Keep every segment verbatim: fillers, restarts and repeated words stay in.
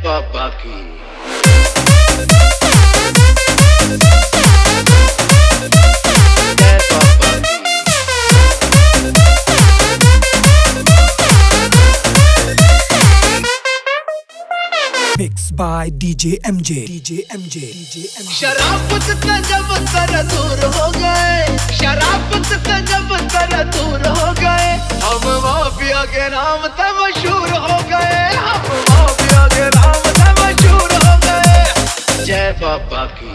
बाबा की। Mixed by D J M J D J M J D J M J। शराफत से जब sir दूर हो गए, शराफत से जब सर दूर हो गए, हम माफिया के नाम से मशहूर हो गए, हम माफिया के नाम से मशहूर हो गए। जय बाबा की।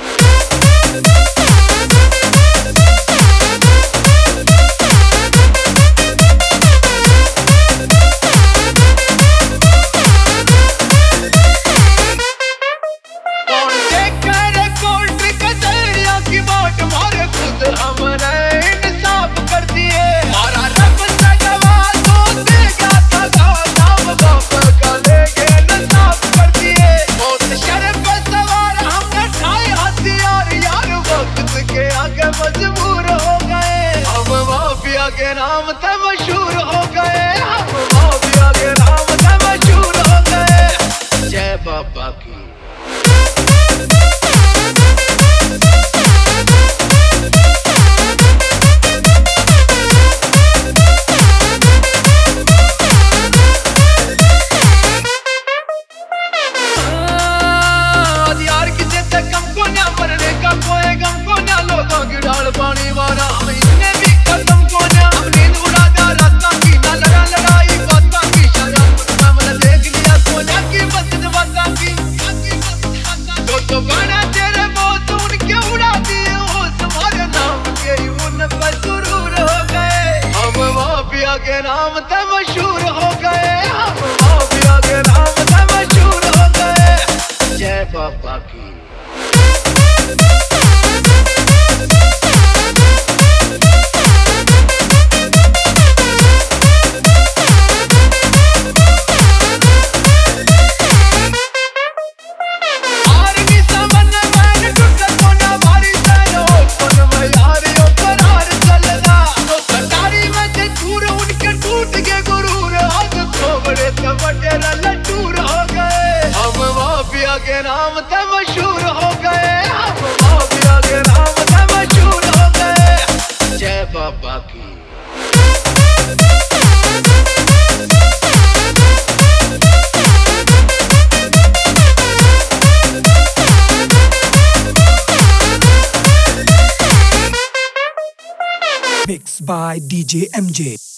के नाम से मशहूर हो गए, हम माफिया के नाम से मशहूर हो गए। जय बाबा की। यार किसी से कम को ना मरने का कोई गम को ना, लोगों की ढाल पानी मारा हमने भी खत्म को ना, हमने उड़ा दिया रास्ता की, ना लड़ा लड़ाई बाता की, शराब हमने देख लिया सोना की बस बाता की। तो तो बना तेरे बहुत उनके उड़ा दिए हो, तुम्हारे नाम के उन पर सुरूर हो गए, हम माफिया के नाम से मशहूर हो गए, हम माफिया के नाम से मशहूर हो गए। जय बाबा की। के नाम से मशहूर हो गए, हम माफिया के नाम से मशहूर हो गए। जय बाबा की। Mixed by D J M J।